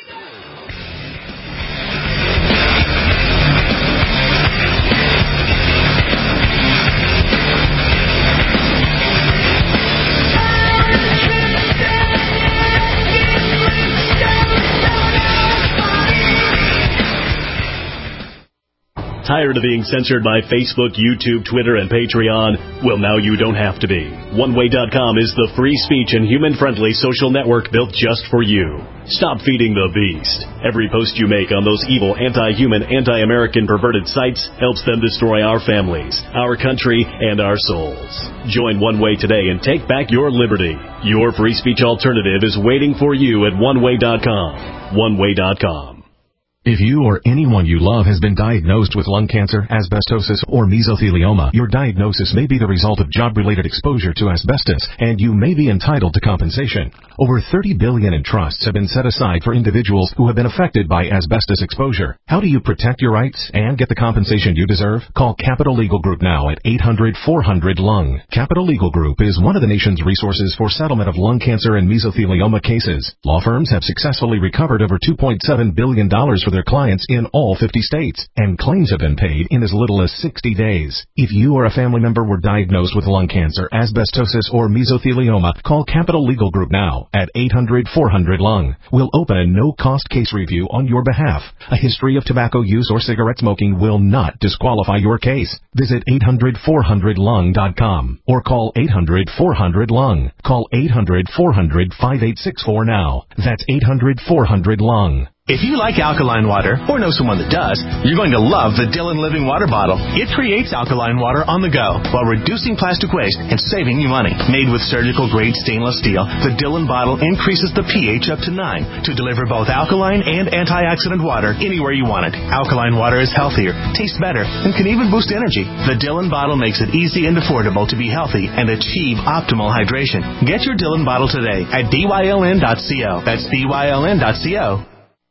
Tired of being censored by Facebook, YouTube, Twitter, and Patreon? Well, now you don't have to be. one way dot com is the free speech and human-friendly social network built just for you. Stop feeding the beast. Every post you make on those evil, anti-human, anti-American perverted sites helps them destroy our families, our country, and our souls. Join One Way today and take back your liberty. Your free speech alternative is waiting for you at one way dot com. one way dot com. If you or anyone you love has been diagnosed with lung cancer, asbestosis, or mesothelioma, your diagnosis may be the result of job-related exposure to asbestos, and you may be entitled to compensation. Over thirty billion dollars in trusts have been set aside for individuals who have been affected by asbestos exposure. How do you protect your rights and get the compensation you deserve? Call Capital Legal Group now at eight hundred four hundred lung. Capital Legal Group is one of the nation's resources for settlement of lung cancer and mesothelioma cases. Law firms have successfully recovered over two point seven billion dollars for their clients in all fifty states, and claims have been paid in as little as sixty days. If you or a family member were diagnosed with lung cancer, asbestosis, or mesothelioma, call Capital Legal Group now at eight hundred four hundred lung. We'll open a no-cost case review on your behalf. A history of tobacco use or cigarette smoking will not disqualify your case. Visit eight hundred four hundred lung dot com or call eight hundred four hundred lung. Call eight hundred four hundred five eight six four now. That's eight hundred four hundred lung. If you like alkaline water, or know someone that does, you're going to love the Dillon Living Water Bottle. It creates alkaline water on the go while reducing plastic waste and saving you money. Made with surgical-grade stainless steel, the Dillon bottle increases the pH up to nine to deliver both alkaline and antioxidant water anywhere you want it. Alkaline water is healthier, tastes better, and can even boost energy. The Dillon bottle makes it easy and affordable to be healthy and achieve optimal hydration. Get your Dillon bottle today at B Y L N dot co. That's B Y L N dot co.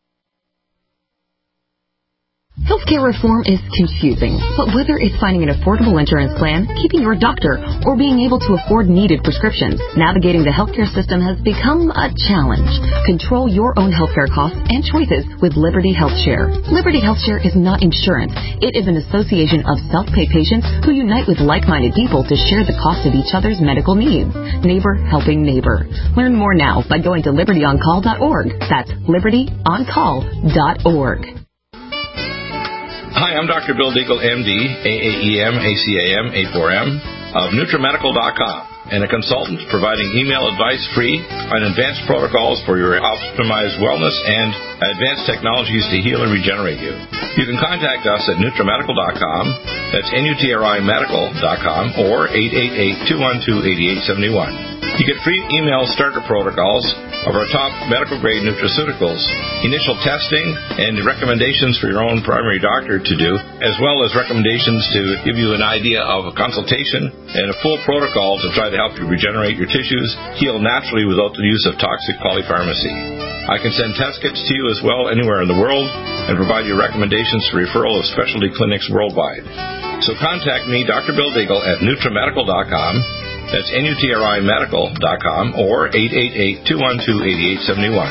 Healthcare reform is confusing, but whether it's finding an affordable insurance plan, keeping your doctor, or being able to afford needed prescriptions, navigating the healthcare system has become a challenge. Control your own healthcare costs and choices with Liberty HealthShare. Liberty HealthShare is not insurance. It is an association of self-pay patients who unite with like-minded people to share the cost of each other's medical needs. Neighbor helping neighbor. Learn more now by going to liberty on call dot org. That's liberty on call dot org. Hi, I'm Doctor Bill Deagle, M D, A A E M, A C A M, A four M, of Nutramedical dot com. and a consultant providing email advice free on advanced protocols for your optimized wellness and advanced technologies to heal and regenerate you. You can contact us at NutriMedical dot com. That's N U T R I medical dot com or eight eight eight, two one two, eight eight seven one. You get free email starter protocols of our top medical-grade nutraceuticals, initial testing, and recommendations for your own primary doctor to do, as well as recommendations to give you an idea of a consultation and a full protocol to try to help you regenerate your tissues, heal naturally without the use of toxic polypharmacy. I can send test kits to you as well anywhere in the world and provide you recommendations for referral of specialty clinics worldwide. So contact me, Doctor Bill Deagle, at NutriMedical dot com. That's N U T R I medical dot com or eight eight eight, two one two, eight eight seven one.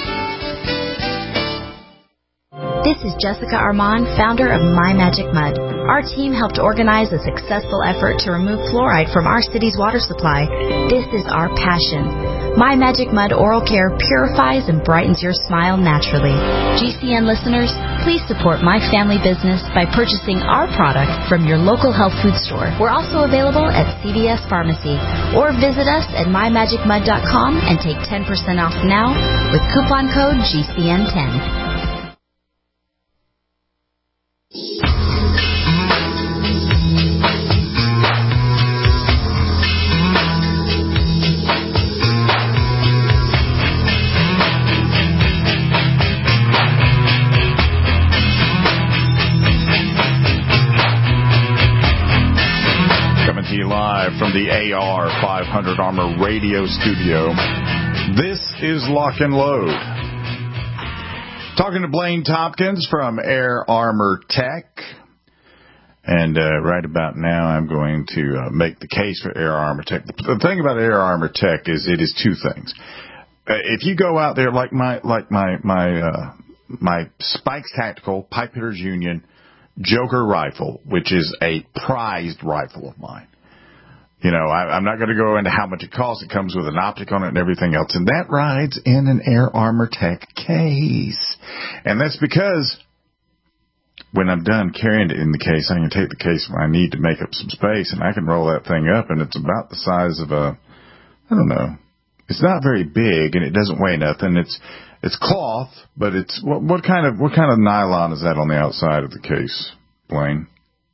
This is Jessica Armand, founder of My Magic Mud. Our team helped organize a successful effort to remove fluoride from our city's water supply. This is our passion. My Magic Mud Oral Care purifies and brightens your smile naturally. G C N listeners, please support my family business by purchasing our product from your local health food store. We're also available at C V S Pharmacy. Or visit us at my magic mud dot com and take ten percent off now with coupon code G C N ten. From the A R five hundred Armor Radio Studio, this is Lock and Load. Talking to Blaine Tompkins from Air Armor Tech. And uh, right about now, I'm going to uh, make the case for Air Armor Tech. The thing about Air Armor Tech is it is two things. Uh, if you go out there like my like my my uh, my Spikes Tactical Pipe Hitters Union Joker rifle, which is a prized rifle of mine. You know, I, I'm not going to go into how much it costs. It comes with an optic on it and everything else. And that rides in an Air Armor Tech case. And that's because when I'm done carrying it in the case, I can take the case when I need to make up some space, and I can roll that thing up, and it's about the size of a, I don't know. It's not very big, and it doesn't weigh nothing. It's it's cloth, but it's what, what kind of what kind of nylon is that on the outside of the case, Blaine?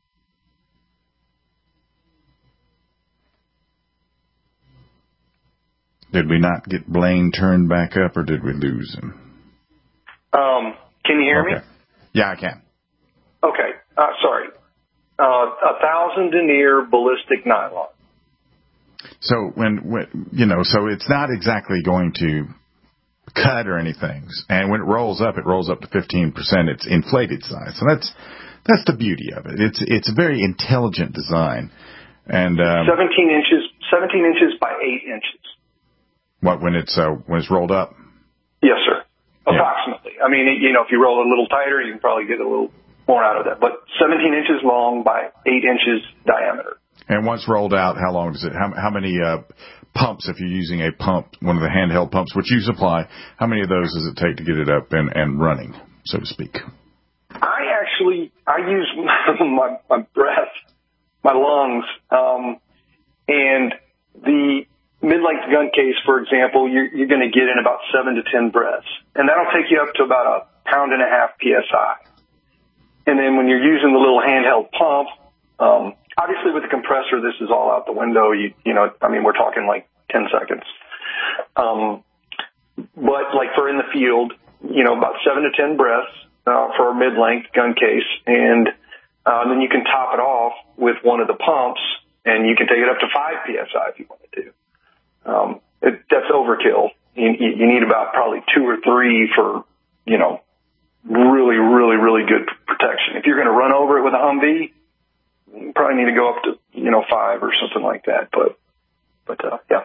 Did we not get Blaine turned back up, or did we lose him? Um, can you hear okay. me? Yeah, I can. Okay. Uh, sorry. Uh, a thousand denier ballistic nylon. So when, when, you know, so it's not exactly going to cut or anything. And when it rolls up, it rolls up to fifteen percent. It's inflated size. So that's, that's the beauty of it. It's, it's a very intelligent design. And, um, seventeen inches, seventeen inches by eight inches. What, when it's, uh, when it's rolled up? Yes, sir. Yeah. Approximately. I mean, you know, if you roll it a little tighter, you can probably get a little more out of that. But seventeen inches long by eight inches diameter. And once rolled out, how long does it, how, how many, uh, pumps, if you're using a pump, one of the handheld pumps, which you supply, how many of those does it take to get it up and, and running, so to speak? I actually, I use my, my breath, my lungs, um, and the mid-length gun case, for example, you're, you're going to get in about seven to ten breaths. And that'll take you up to about a pound and a half P S I. And then when you're using the little handheld pump, um, obviously with the compressor, this is all out the window. You, you know, I mean, we're talking like ten seconds. Um, but like for in the field, you know, about seven to ten breaths, uh, for a mid-length gun case. And, uh, then you can top it off with one of the pumps, and you can take it up to five P S I if you wanted to. Um, it, that's overkill. You, you need about probably two or three for, you know, really, really, really good protection. If you're going to run over it with a Humvee, you probably need to go up to, you know, five or something like that. But, but, uh, yeah.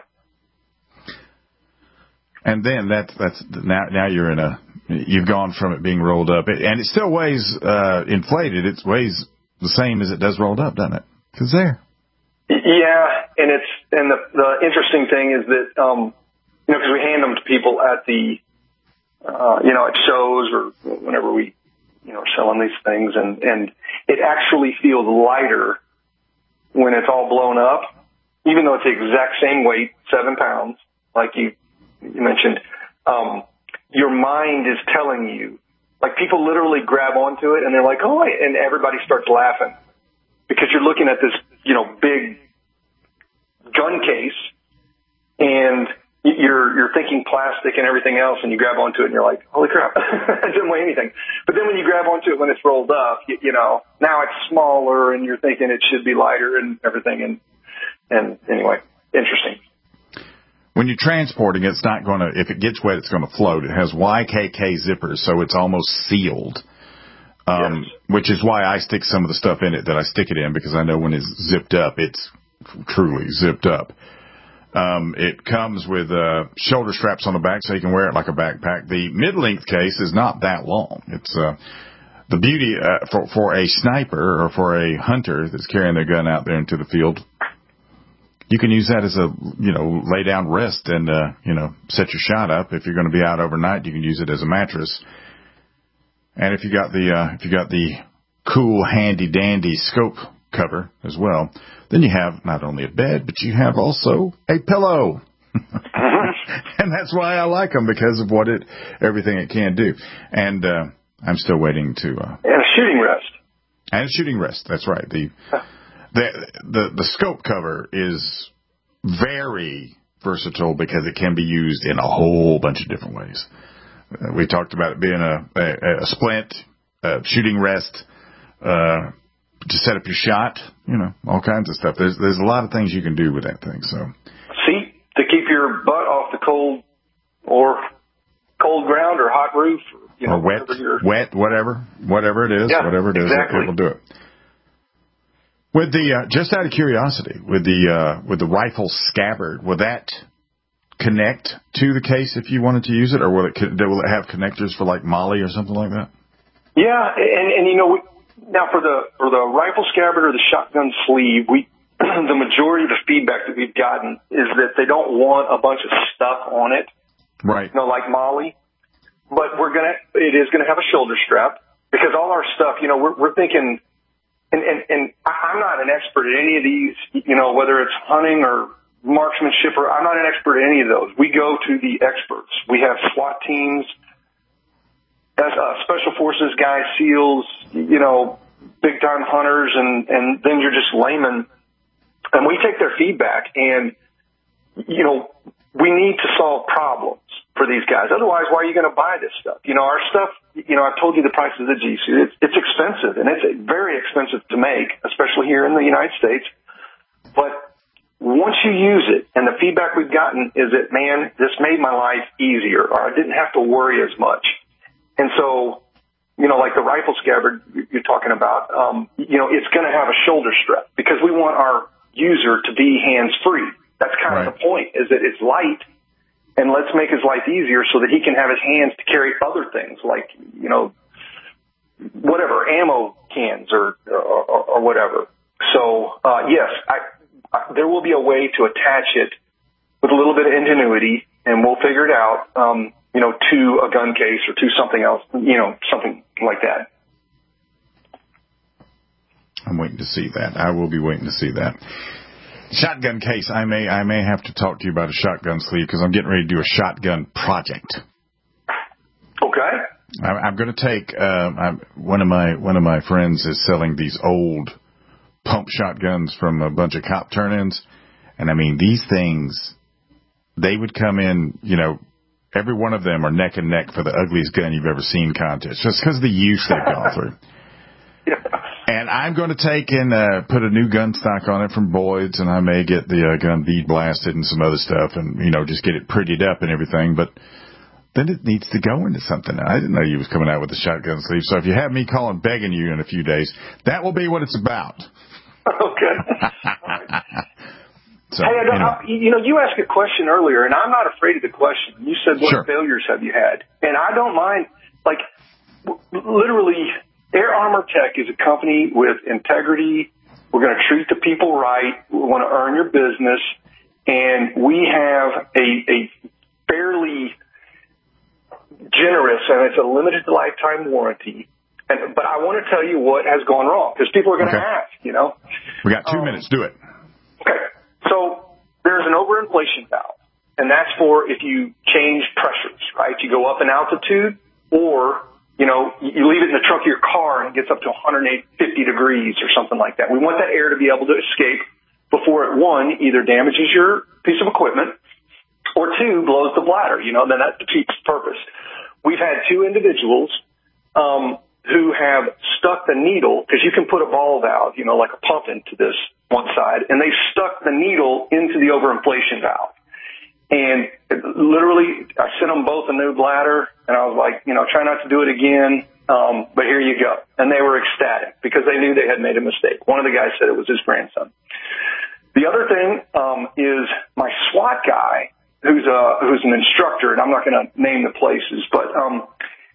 And then that's, that's, now, now you're in a, you've gone from it being rolled up, it, and it still weighs, uh, inflated. It weighs the same as it does rolled up, doesn't it? Because there. Yeah, and it's and the the interesting thing is that um, you know, because we hand them to people at the uh, you know at shows or whenever we you know are selling these things, and and it actually feels lighter when it's all blown up even though it's the exact same weight, seven pounds, like you, you mentioned, um, your mind is telling you, like people literally grab onto it and they're like, oh, and everybody starts laughing because you're looking at this, you know, big gun case and you're, you're thinking plastic and everything else and you grab onto it and you're like, holy crap, it didn't weigh anything. But then when you grab onto it when it's rolled up, you, you know, now it's smaller and you're thinking it should be lighter and everything. And, and anyway, interesting. When you're transporting, it's not going to, if it gets wet, it's going to float. It has Y K K zippers, so it's almost sealed, um, yes. Which is why I stick some of the stuff in it that I stick it in, because I know when it's zipped up, it's truly zipped up. Um, it comes with uh, shoulder straps on the back so you can wear it like a backpack. The mid-length case is not that long. It's uh, the beauty uh, for, for a sniper or for a hunter that's carrying their gun out there into the field. You can use that as a, you know, lay down rest and, uh, you know, set your shot up. If you're going to be out overnight, you can use it as a mattress. And if you got the, uh, if you got the cool, handy dandy scope cover as well, then you have not only a bed, but you have also a pillow. And that's why I like them, because of what it, everything it can do. And, uh, I'm still waiting to, uh, and a shooting rest. And a shooting rest. That's right. The, The, the the scope cover is very versatile because it can be used in a whole bunch of different ways. Uh, we talked about it being a, a, a splint, a shooting rest, uh, to set up your shot, you know, all kinds of stuff. There's there's a lot of things you can do with that thing. So, seat to keep your butt off the cold or cold ground or hot roof, or, you know, or wet, wet, whatever, whatever it is, yeah, whatever it is, exactly. it will do it. With the uh, just out of curiosity, with the uh, with the rifle scabbard, will that connect to the case if you wanted to use it, or will it will it have connectors for like Molly or something like that? Yeah, and, and you know, we, now for the for the rifle scabbard or the shotgun sleeve, we the majority of the feedback that we've gotten is that they don't want a bunch of stuff on it, right? You know, like Molly, but we're gonna it is gonna have a shoulder strap, because all our stuff, you know, we're we're thinking. And, and, and I'm not an expert at any of these, you know, whether it's hunting or marksmanship, or I'm not an expert at any of those. We go to the experts. We have SWAT teams, uh, special forces guys, SEALs, you know, big time hunters, and, and then you're just laymen. And we take their feedback, and, you know, we need to solve problems for these guys. Otherwise, why are you going to buy this stuff? You know, our stuff, you know, I've told you the price of the G suit. It's, it's expensive, and it's very expensive to make, especially here in the United States. But once you use it, and the feedback we've gotten is that, man, this made my life easier, or I didn't have to worry as much. And so, you know, like the rifle scabbard you're talking about, um, you know, it's going to have a shoulder strap, because we want our user to be hands-free. That's kind right. of the point, is that it's light, and let's make his life easier so that he can have his hands to carry other things, like, you know, whatever, ammo cans or or, or whatever. So, uh, yes, I, I, there will be a way to attach it with a little bit of ingenuity, and we'll figure it out, um, you know, to a gun case or to something else, you know, something like that. I'm waiting to see that. I will be waiting to see that. Shotgun case. I may I may have to talk to you about a shotgun sleeve, because I'm getting ready to do a shotgun project. Okay. I, I'm going to take uh, I'm, one of my one of my friends is selling these old pump shotguns from a bunch of cop turn-ins, and I mean these things, they would come in, you know, every one of them are neck and neck for the ugliest gun you've ever seen contest, just because of the use they've gone through. Yeah. And I'm going to take and uh, put a new gun stock on it from Boyd's, and I may get the uh, gun bead blasted and some other stuff, and, you know, just get it prettied up and everything. But then it needs to go into something. I didn't know you was coming out with a shotgun sleeve. So if you have me calling begging you in a few days, that will be what it's about. Okay. So, hey, I don't, you, know. I, you know, you asked a question earlier, and I'm not afraid of the question. You said, what sure. failures have you had? And I don't mind, like, literally, Air Armor Tech is a company with integrity. We're going to treat the people right. We want to earn your business. And we have a, a fairly generous, and it's a limited lifetime warranty. And, but I want to tell you what has gone wrong, because people are going to okay. ask, you know. We got two um, minutes. Do it. Okay. So overinflation valve. And that's for if you change pressures, right? You go up in altitude, or, you know, you leave it in the trunk of your car and it gets up to one hundred fifty degrees or something like that. We want that air to be able to escape before it, one, either damages your piece of equipment, or two, blows the bladder. You know, then that defeats the purpose. We've had two individuals um, who have stuck the needle, because you can put a ball valve, you know, like a pump into this one side, and they stuck the needle into the overinflation valve. And literally, I sent them both a new bladder, and I was like, you know, try not to do it again, um, but here you go. And they were ecstatic because they knew they had made a mistake. One of the guys said it was his grandson. The other thing um, is my SWAT guy, who's a who's an instructor, and I'm not going to name the places, but um,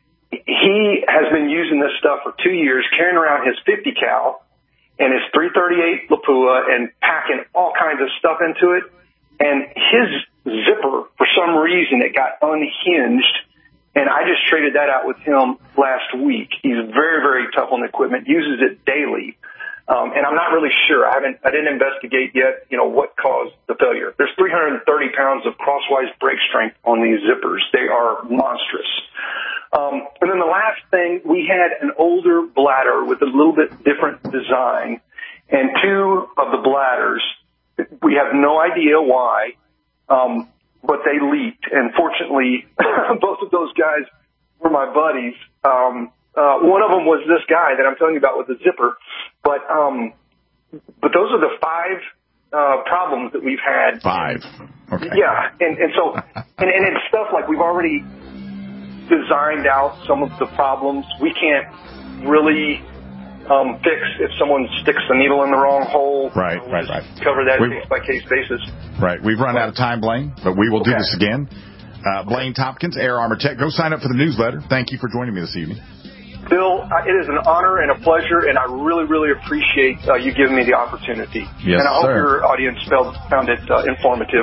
he has been using this stuff for two years, carrying around his fifty cal and his three thirty-eight Lapua and packing all kinds of stuff into it. And his zipper, for some reason, it got unhinged, and I just traded that out with him last week. He's very, very tough on the equipment, uses it daily. Um, and I'm not really sure. I haven't, I didn't investigate yet, you know, what caused the failure. There's three hundred thirty pounds of crosswise brake strength on these zippers. They are monstrous. Um, and then the last thing, we had an older bladder with a little bit different design, and two of the bladders, we have no idea why, um, but they leaked. And fortunately, both of those guys were my buddies. Um, uh, one of them was this guy that I'm telling you about with the zipper. But um, but those are the five uh, problems that we've had. Five. Okay. Yeah, and and so and, and it's stuff like we've already designed out some of the problems. We can't really um, fix if someone sticks the needle in the wrong hole. Right, right, right. Cover that We've, case by case basis. Right. We've run out of time, Blaine, but we will Okay. do this again. Uh, Blaine Tompkins, Air Armor Tech. Go sign up for the newsletter. Thank you for joining me this evening. Bill, uh, it is an honor and a pleasure, and I really, really appreciate uh, you giving me the opportunity. Yes, and I hope sir. your audience found, found it uh, informative.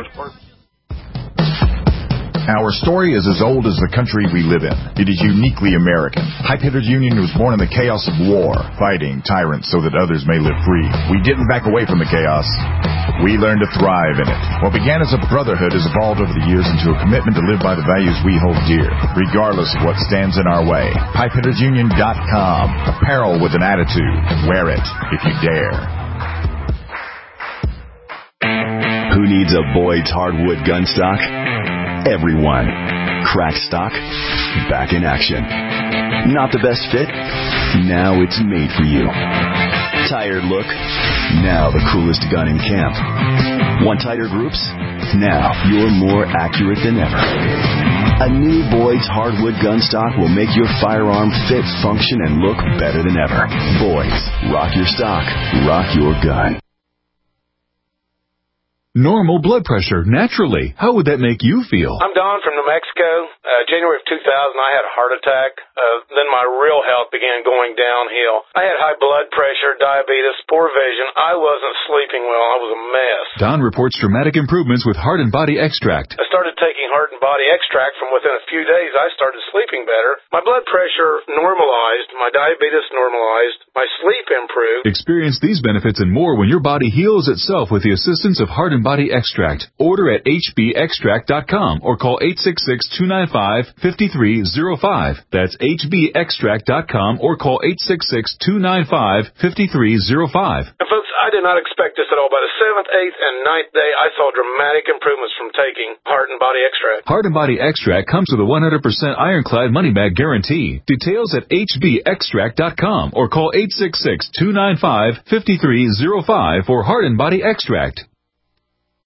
Our story is as old as the country we live in. It is uniquely American. Pipe Hitters Union was born in the chaos of war, fighting tyrants so that others may live free. We didn't back away from the chaos. We learned to thrive in it. What began as a brotherhood has evolved over the years into a commitment to live by the values we hold dear, regardless of what stands in our way. pipe hitters union dot com. Apparel with an attitude. Wear it if you dare. Who needs a Boyd's hardwood gun stock? Everyone. Crack stock, back in action. Not the best fit? Now it's made for you. Tired look? Now the coolest gun in camp. Want tighter groups? Now you're more accurate than ever. A new Boyd's hardwood gun stock will make your firearm fit, function, and look better than ever. Boyd's. Rock your stock. Rock your gun. Normal blood pressure, naturally. How would that make you feel? I'm Don from New Mexico. Uh, January of two thousand, I had a heart attack. Uh, then my real health began going downhill. I had high blood pressure, diabetes, poor vision. I wasn't sleeping well. I was a mess. Don reports dramatic improvements with Heart and Body Extract. I started taking Heart and Body Extract. From within a few days, I started sleeping better. My blood pressure normalized. My diabetes normalized. My sleep improved. Experience these benefits and more when your body heals itself with the assistance of Heart and Body Extract. Order at h b extract dot com or call eight six six, two nine five, five three zero five. That's h b extract dot com or call eight six six, two nine five, five three zero five. And folks, I did not expect this at all. By the seventh, eighth, and ninth day, I saw dramatic improvements from taking Heart and Body Extract. Heart and Body Extract comes with a one hundred percent ironclad money-back guarantee. Details at h b extract dot com or call eight six six, two nine five, five three zero five for Heart and Body Extract.